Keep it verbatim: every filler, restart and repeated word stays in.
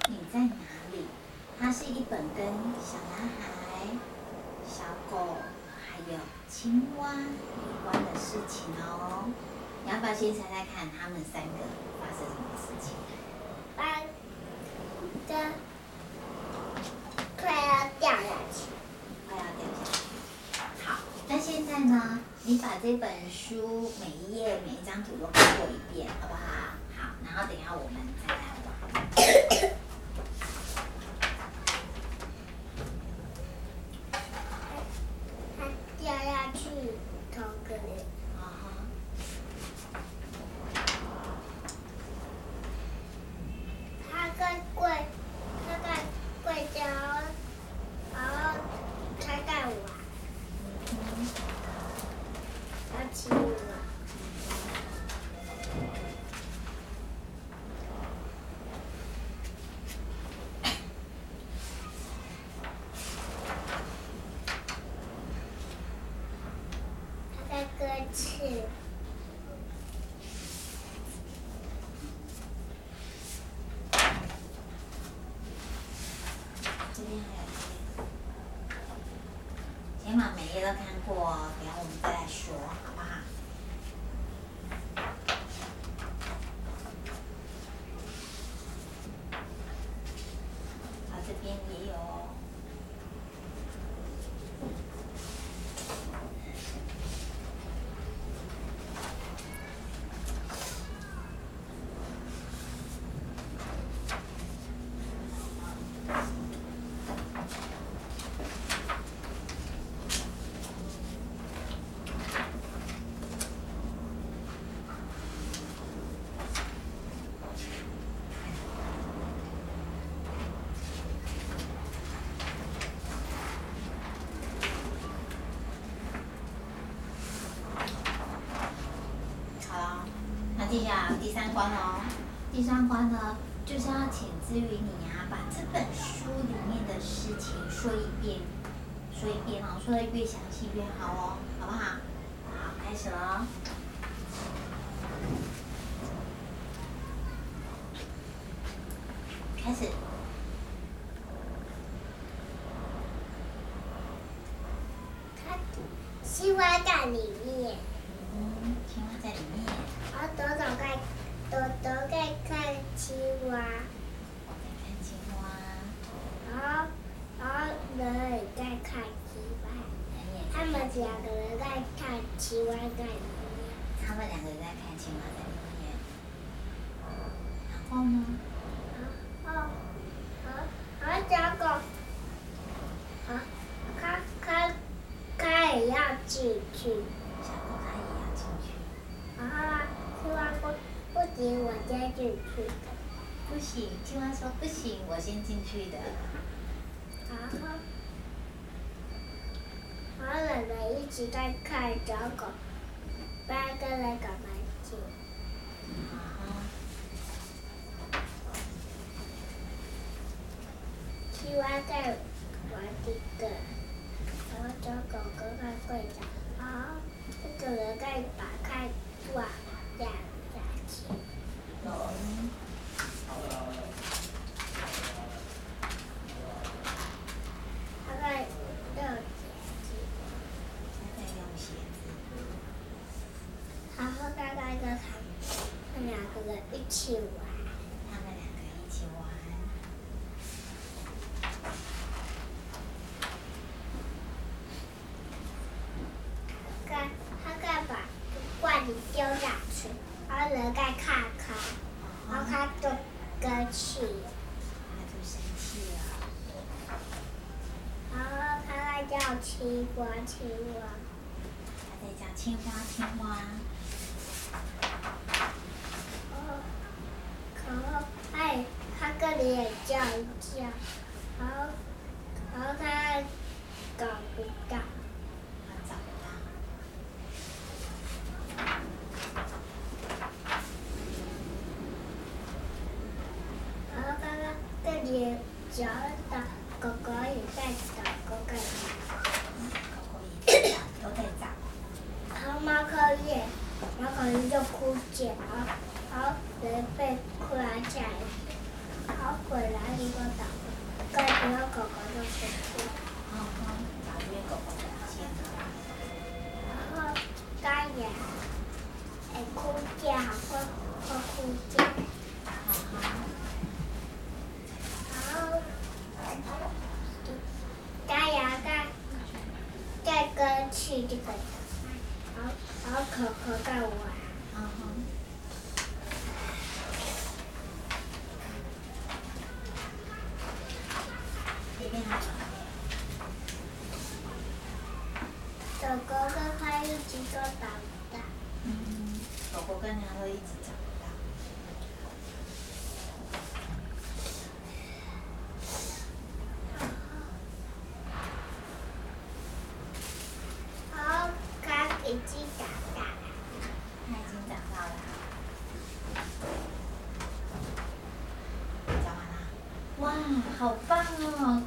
你在哪里？它是一本跟小男孩、小狗还有青蛙有关的事情哦。你要不要先猜猜看，他们三个发生什么事情？ 把的快要掉下去， 快要掉下去。好，那现在呢？你把这本书每一页、每一张图都看过一遍，好不好？好，然后等一下我们再来玩。 它掉下去头可怜。 啊哈。 它在跪，它在跪着，然后它在玩，要亲我。它在割翅。 这边还有一页，先把每页都看过哦，等一下我们再来说，好不好？好，这边也有哦。好，那接下来第三关哦。第三关呢，就是要请之于你啊，把这本书里面的事情说一遍，说一遍哦，说的越详细越好哦，好不好？好，开始喽。开始。 它青蛙在里面， 嗯，青蛙在里面。 然后朵朵在朵朵在看青蛙， 我在看青蛙。 然后然后人也在看青蛙， 人也在他们看青蛙两个人在看青蛙在里面。 他们两个人在看青蛙在里面。然后呢？ 然后然后小狗，啊，它它它也要进去， 小狗它也要进去。 然后啊青蛙说不行，我先进去的。 不行，青蛙说不行，我先进去的。 然后，然后人人一起在看小狗，八个人赶快进。 啊哈。 青蛙在玩这个，然后小狗哥哥睡着，然后这个人在把开挂下下去。 嗯。 他在用鞋子， 他在用鞋子。 然后大概跟他们两个人一起玩。 他们两个一起玩。 该他该把罐子丢下去，然后人在看他，然后他就跟去， 他就生气了。 然后他在叫青蛙青蛙， 他在叫青蛙青蛙。 哦，然后他也他跟你也叫一叫，然后然后他搞不到， 他找不到。 然后刚刚跟你找到狗狗也在找狗狗， 狗狗也在找，都在找。 然后猫科也，猫科也就哭泣，然后然后人被哭了起来，然后回来出去。 嗯哼，把这边狗狗表现了。 然后干牙，会哭叫，会会哭叫。 嗯哼， 然后干牙再再跟去这个，然后然后可可在玩。 嗯哼。这边还有狗狗跟它一起做长大。 嗯，狗狗跟它会一起长大。 然后它已经长大了。 它已经长大了。讲完啦。哇，好棒哦！